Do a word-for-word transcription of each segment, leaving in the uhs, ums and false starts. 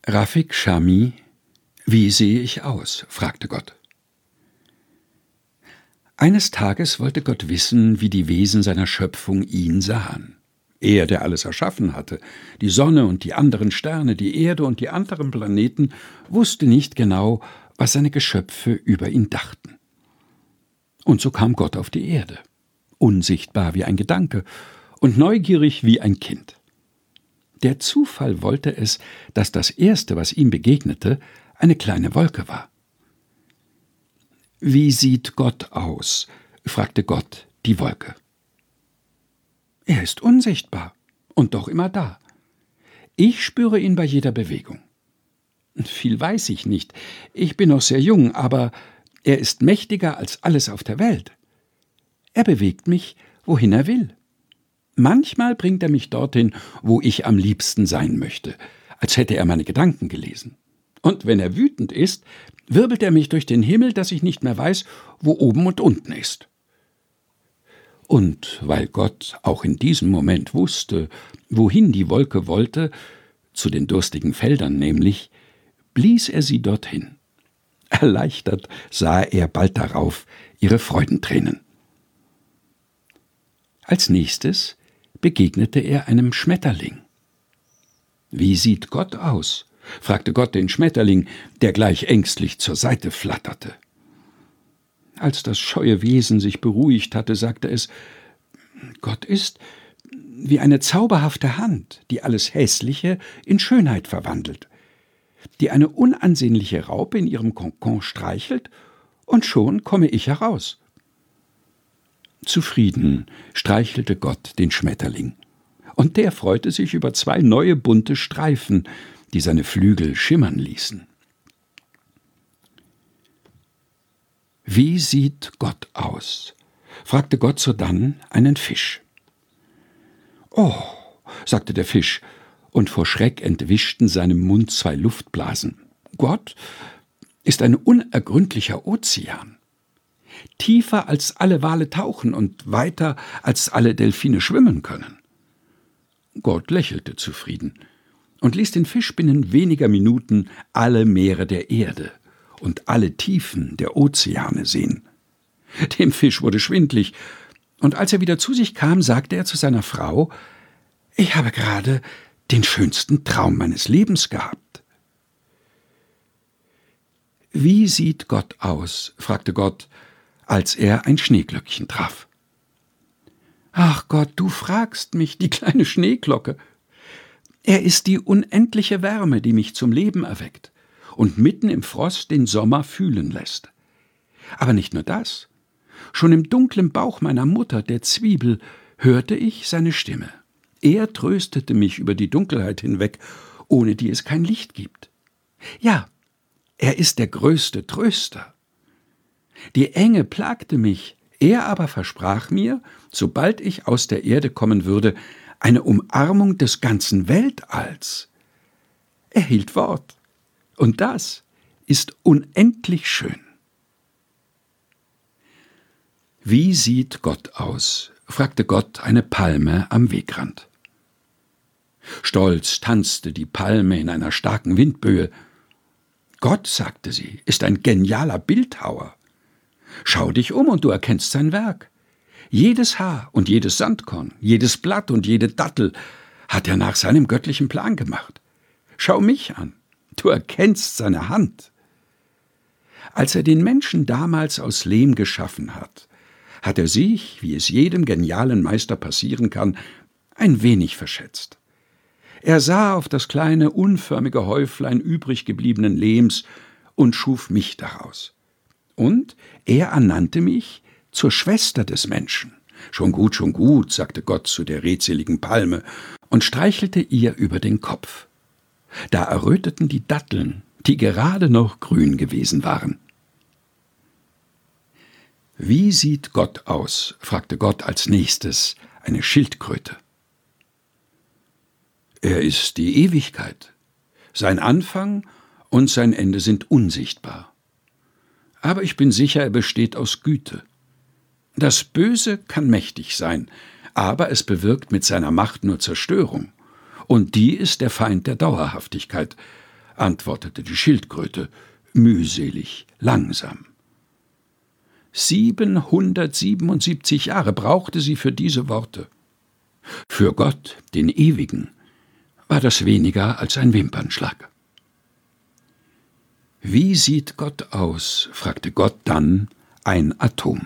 Rafik Shami: Wie sehe ich aus?, fragte Gott. Eines Tages wollte Gott wissen, wie die Wesen seiner Schöpfung ihn sahen. Er, der alles erschaffen hatte, die Sonne und die anderen Sterne, die Erde und die anderen Planeten, wusste nicht genau, was seine Geschöpfe über ihn dachten. Und so kam Gott auf die Erde, unsichtbar wie ein Gedanke und neugierig wie ein Kind. Der Zufall wollte es, dass das Erste, was ihm begegnete, eine kleine Wolke war. »Wie sieht Gott aus?«, fragte Gott die Wolke. »Er ist unsichtbar und doch immer da. Ich spüre ihn bei jeder Bewegung. Viel weiß ich nicht, ich bin noch sehr jung, aber er ist mächtiger als alles auf der Welt. Er bewegt mich, wohin er will. Manchmal bringt er mich dorthin, wo ich am liebsten sein möchte, als hätte er meine Gedanken gelesen. Und wenn er wütend ist, wirbelt er mich durch den Himmel, dass ich nicht mehr weiß, wo oben und unten ist.« Und weil Gott auch in diesem Moment wusste, wohin die Wolke wollte, zu den durstigen Feldern nämlich, blies er sie dorthin. Erleichtert sah er bald darauf ihre Freudentränen. Als nächstes begegnete er einem Schmetterling. »Wie sieht Gott aus?«, fragte Gott den Schmetterling, der gleich ängstlich zur Seite flatterte. Als das scheue Wesen sich beruhigt hatte, sagte es: »Gott ist wie eine zauberhafte Hand, die alles Hässliche in Schönheit verwandelt, die eine unansehnliche Raupe in ihrem Kokon streichelt, und schon komme ich heraus.« Zufrieden streichelte Gott den Schmetterling, und der freute sich über zwei neue bunte Streifen, die seine Flügel schimmern ließen. »Wie sieht Gott aus?«, fragte Gott sodann einen Fisch. »Oh«, sagte der Fisch, und vor Schreck entwischten seinem Mund zwei Luftblasen. »Gott ist ein unergründlicher Ozean. Tiefer als alle Wale tauchen und weiter als alle Delfine schwimmen können.« Gott lächelte zufrieden und ließ den Fisch binnen weniger Minuten alle Meere der Erde und alle Tiefen der Ozeane sehen. Dem Fisch wurde schwindlig, und als er wieder zu sich kam, sagte er zu seiner Frau: »Ich habe gerade den schönsten Traum meines Lebens gehabt.« »Wie sieht Gott aus?«, fragte Gott, als er ein Schneeglöckchen traf. »Ach Gott, du fragst mich, die kleine Schneeglocke. Er ist die unendliche Wärme, die mich zum Leben erweckt und mitten im Frost den Sommer fühlen lässt. Aber nicht nur das. Schon im dunklen Bauch meiner Mutter, der Zwiebel, hörte ich seine Stimme. Er tröstete mich über die Dunkelheit hinweg, ohne die es kein Licht gibt. Ja, er ist der größte Tröster. Die Enge plagte mich, er aber versprach mir, sobald ich aus der Erde kommen würde, eine Umarmung des ganzen Weltalls. Er hielt Wort, und das ist unendlich schön.« »Wie sieht Gott aus?«, fragte Gott eine Palme am Wegrand. Stolz tanzte die Palme in einer starken Windböe. »Gott«, sagte sie, »ist ein genialer Bildhauer. Schau dich um und du erkennst sein Werk. Jedes Haar und jedes Sandkorn, jedes Blatt und jede Dattel hat er nach seinem göttlichen Plan gemacht. Schau mich an, du erkennst seine Hand. Als er den Menschen damals aus Lehm geschaffen hat, hat er sich, wie es jedem genialen Meister passieren kann, ein wenig verschätzt. Er sah auf das kleine, unförmige Häuflein übrig gebliebenen Lehms und schuf mich daraus. Und er ernannte mich zur Schwester des Menschen. »Schon gut, schon gut«, sagte Gott zu der redseligen Palme und streichelte ihr über den Kopf. Da erröteten die Datteln, die gerade noch grün gewesen waren. »Wie sieht Gott aus?«, fragte Gott als nächstes eine Schildkröte. »Er ist die Ewigkeit. Sein Anfang und sein Ende sind unsichtbar. Aber ich bin sicher, er besteht aus Güte. Das Böse kann mächtig sein, aber es bewirkt mit seiner Macht nur Zerstörung. Und die ist der Feind der Dauerhaftigkeit. antwortete die Schildkröte, mühselig, langsam. Siebenhundertsiebenundsiebzig Jahre brauchte sie für diese Worte. Für Gott, den Ewigen, war das weniger als ein Wimpernschlag. »Wie sieht Gott aus?« fragte Gott dann ein Atom.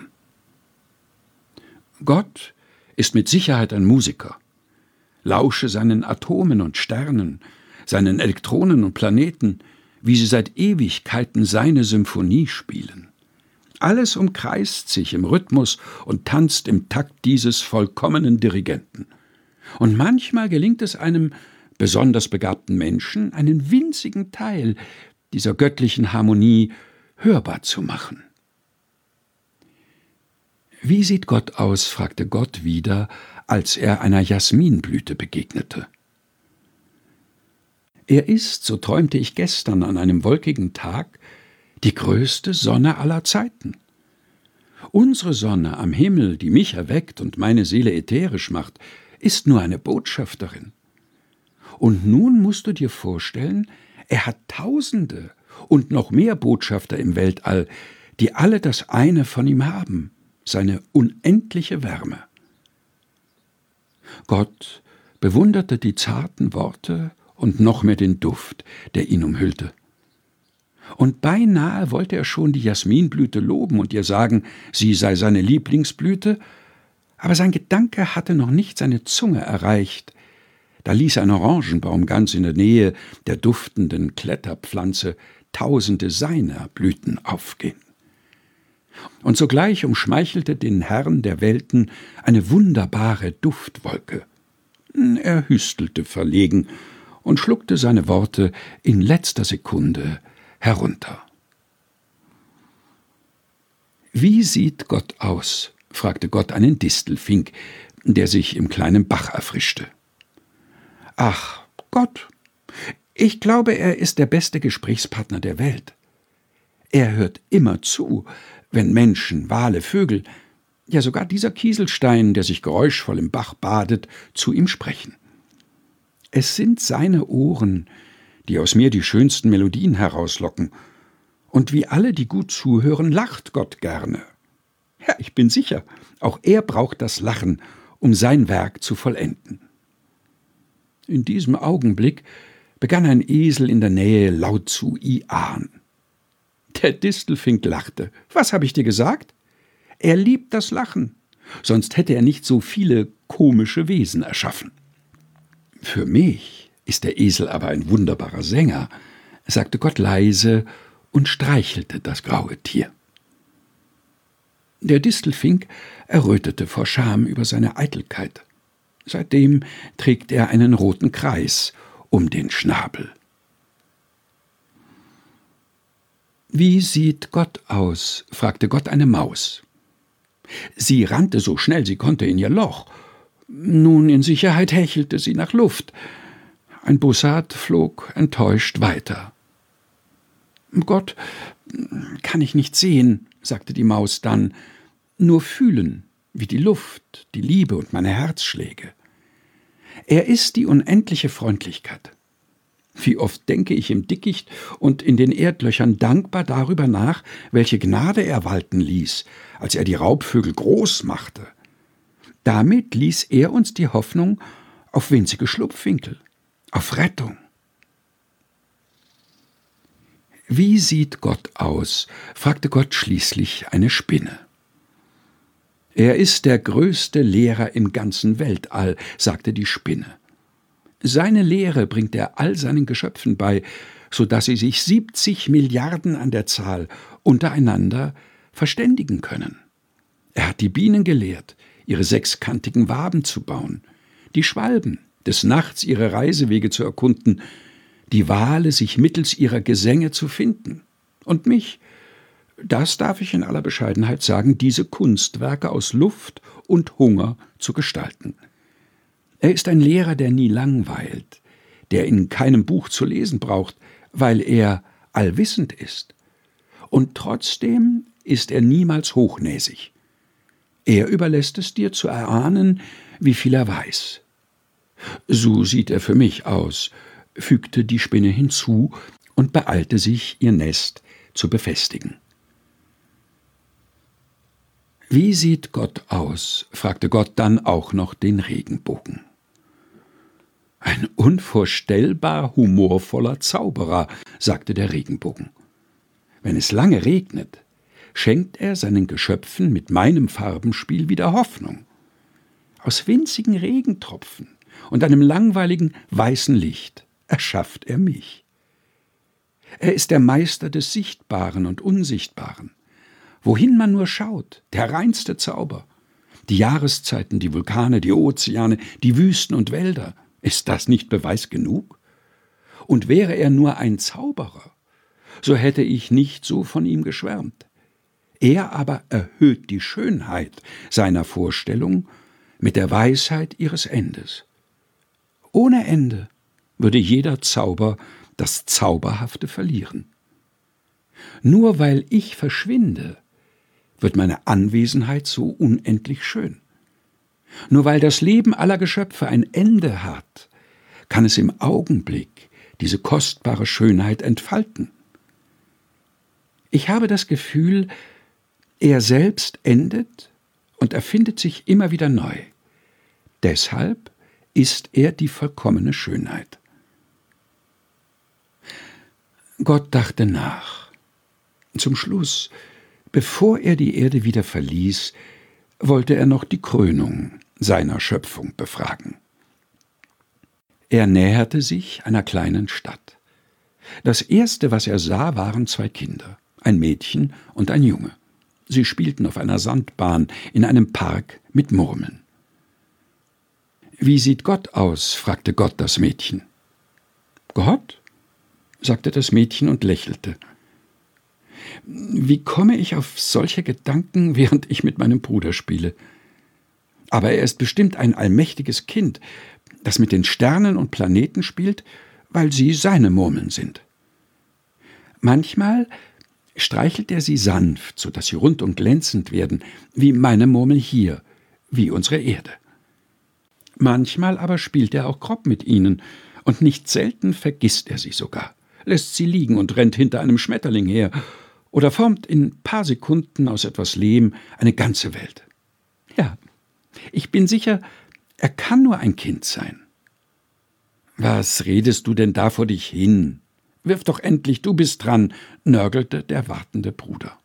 Gott ist mit Sicherheit ein Musiker. Lausche seinen Atomen und Sternen, seinen Elektronen und Planeten, wie sie seit Ewigkeiten seine Symphonie spielen. Alles umkreist sich im Rhythmus und tanzt im Takt dieses vollkommenen Dirigenten. Und manchmal gelingt es einem besonders begabten Menschen, einen winzigen Teil dieser göttlichen Harmonie hörbar zu machen. »Wie sieht Gott aus?« fragte Gott wieder, als er einer Jasminblüte begegnete. »Er ist, so träumte ich gestern an einem wolkigen Tag, die größte Sonne aller Zeiten. Unsere Sonne am Himmel, die mich erweckt und meine Seele ätherisch macht, ist nur eine Botschafterin. Und nun musst du dir vorstellen, er hat Tausende und noch mehr Botschafter im Weltall, die alle das eine von ihm haben, seine unendliche Wärme.« Gott bewunderte die zarten Worte und noch mehr den Duft, der ihn umhüllte. Und beinahe wollte er schon die Jasminblüte loben und ihr sagen, sie sei seine Lieblingsblüte, aber sein Gedanke hatte noch nicht seine Zunge erreicht. Da ließ ein Orangenbaum ganz in der Nähe der duftenden Kletterpflanze tausende seiner Blüten aufgehen. Und sogleich umschmeichelte den Herrn der Welten eine wunderbare Duftwolke. Er hüstelte verlegen und schluckte seine Worte in letzter Sekunde herunter. »Wie sieht Gott aus?« fragte Gott einen Distelfink, der sich im kleinen Bach erfrischte. »Ach, Gott, ich glaube, er ist der beste Gesprächspartner der Welt. Er hört immer zu, wenn Menschen, Wale, Vögel, ja sogar dieser Kieselstein, der sich geräuschvoll im Bach badet, zu ihm sprechen. Es sind seine Ohren, die aus mir die schönsten Melodien herauslocken, und wie alle, die gut zuhören, lacht Gott gerne. Ja, ich bin sicher, auch er braucht das Lachen, um sein Werk zu vollenden.« In diesem Augenblick begann ein Esel in der Nähe laut zu iahn. Der Distelfink lachte. »Was habe ich dir gesagt? Er liebt das Lachen, sonst hätte er nicht so viele komische Wesen erschaffen.« »Für mich ist der Esel aber ein wunderbarer Sänger«, sagte Gott leise und streichelte das graue Tier. Der Distelfink errötete vor Scham über seine Eitelkeit. Seitdem trägt er einen roten Kreis um den Schnabel. »Wie sieht Gott aus?« fragte Gott eine Maus. Sie rannte so schnell sie konnte in ihr Loch. Nun in Sicherheit hechelte sie nach Luft. Ein Bussard flog enttäuscht weiter. »Gott kann ich nicht sehen«, sagte die Maus dann, »nur fühlen, wie die Luft, die Liebe und meine Herzschläge. Er ist die unendliche Freundlichkeit. Wie oft denke ich im Dickicht und in den Erdlöchern dankbar darüber nach, welche Gnade er walten ließ, als er die Raubvögel groß machte. Damit ließ er uns die Hoffnung auf winzige Schlupfwinkel, auf Rettung.« »Wie sieht Gott aus?« fragte Gott schließlich eine Spinne. »Er ist der größte Lehrer im ganzen Weltall«, sagte die Spinne. »Seine Lehre bringt er all seinen Geschöpfen bei, so dass sie sich siebzig Milliarden an der Zahl untereinander verständigen können. Er hat die Bienen gelehrt, ihre sechskantigen Waben zu bauen, die Schwalben, des Nachts ihre Reisewege zu erkunden, die Wale sich mittels ihrer Gesänge zu finden, und mich, das darf ich in aller Bescheidenheit sagen, diese Kunstwerke aus Luft und Hunger zu gestalten. Er ist ein Lehrer, der nie langweilt, der in keinem Buch zu lesen braucht, weil er allwissend ist. Und trotzdem ist er niemals hochnäsig. Er überlässt es dir zu erahnen, wie viel er weiß. So sieht er für mich aus«, fügte die Spinne hinzu und beeilte sich, ihr Nest zu befestigen. »Wie sieht Gott aus?« fragte Gott dann auch noch den Regenbogen. »Ein unvorstellbar humorvoller Zauberer«, sagte der Regenbogen. »Wenn es lange regnet, schenkt er seinen Geschöpfen mit meinem Farbenspiel wieder Hoffnung. Aus winzigen Regentropfen und einem langweiligen weißen Licht erschafft er mich. Er ist der Meister des Sichtbaren und Unsichtbaren. Wohin man nur schaut, der reinste Zauber. Die Jahreszeiten, die Vulkane, die Ozeane, die Wüsten und Wälder. Ist das nicht Beweis genug? Und wäre er nur ein Zauberer, so hätte ich nicht so von ihm geschwärmt. Er aber erhöht die Schönheit seiner Vorstellung mit der Weisheit ihres Endes. Ohne Ende würde jeder Zauber das Zauberhafte verlieren. Nur weil ich verschwinde, wird meine Anwesenheit so unendlich schön. Nur weil das Leben aller Geschöpfe ein Ende hat, kann es im Augenblick diese kostbare Schönheit entfalten. Ich habe das Gefühl, er selbst endet und erfindet sich immer wieder neu. Deshalb ist er die vollkommene Schönheit. Gott dachte nach. Zum Schluss, bevor er die Erde wieder verließ, wollte er noch die Krönung seiner Schöpfung befragen. Er näherte sich einer kleinen Stadt. Das Erste, was er sah, waren zwei Kinder, ein Mädchen und ein Junge. Sie spielten auf einer Sandbahn in einem Park mit Murmeln. »Wie sieht Gott aus?« fragte Gott das Mädchen. »Gott?« sagte das Mädchen und lächelte. »Wie komme ich auf solche Gedanken, während ich mit meinem Bruder spiele? Aber er ist bestimmt ein allmächtiges Kind, das mit den Sternen und Planeten spielt, weil sie seine Murmeln sind. Manchmal streichelt er sie sanft, so dass sie rund und glänzend werden, wie meine Murmel hier, wie unsere Erde. Manchmal aber spielt er auch grob mit ihnen, und nicht selten vergisst er sie sogar, lässt sie liegen und rennt hinter einem Schmetterling her oder formt in ein paar Sekunden aus etwas Lehm eine ganze Welt. Ja, ich bin sicher, er kann nur ein Kind sein.« »Was redest du denn da vor dich hin? Wirf doch endlich, du bist dran«, nörgelte der wartende Bruder.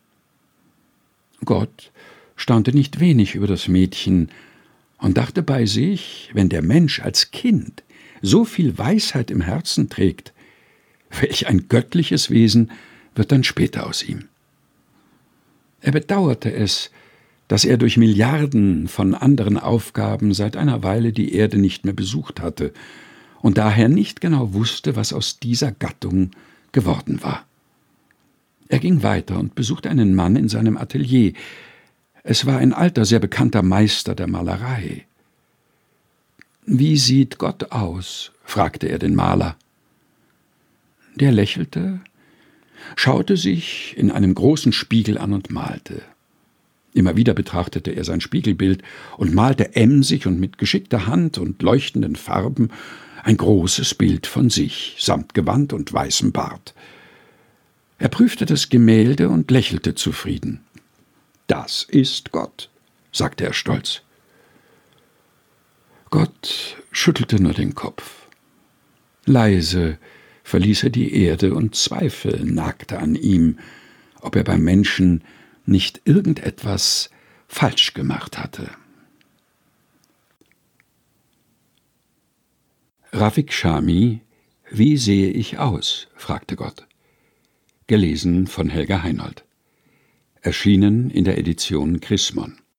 Gott staunte nicht wenig über das Mädchen und dachte bei sich, wenn der Mensch als Kind so viel Weisheit im Herzen trägt, welch ein göttliches Wesen wird dann später aus ihm. Er bedauerte es, dass er durch Milliarden von anderen Aufgaben seit einer Weile die Erde nicht mehr besucht hatte und daher nicht genau wusste, was aus dieser Gattung geworden war. Er ging weiter und besuchte einen Mann in seinem Atelier. Es war ein alter, sehr bekannter Meister der Malerei. »Wie sieht Gott aus?« fragte er den Maler. Der lächelte, schaute sich in einem großen Spiegel an und malte. Immer wieder betrachtete er sein Spiegelbild und malte emsig und mit geschickter Hand und leuchtenden Farben ein großes Bild von sich, samt Gewand und weißem Bart. Er prüfte das Gemälde und lächelte zufrieden. »Das ist Gott«, sagte er stolz. Gott schüttelte nur den Kopf. Leise verließ er die Erde und Zweifel nagte an ihm, ob er beim Menschen nicht irgendetwas falsch gemacht hatte. Rafik Shami, »Wie sehe ich aus?« fragte Gott. Gelesen von Helga Heinold. Erschienen in der Edition Chrismon.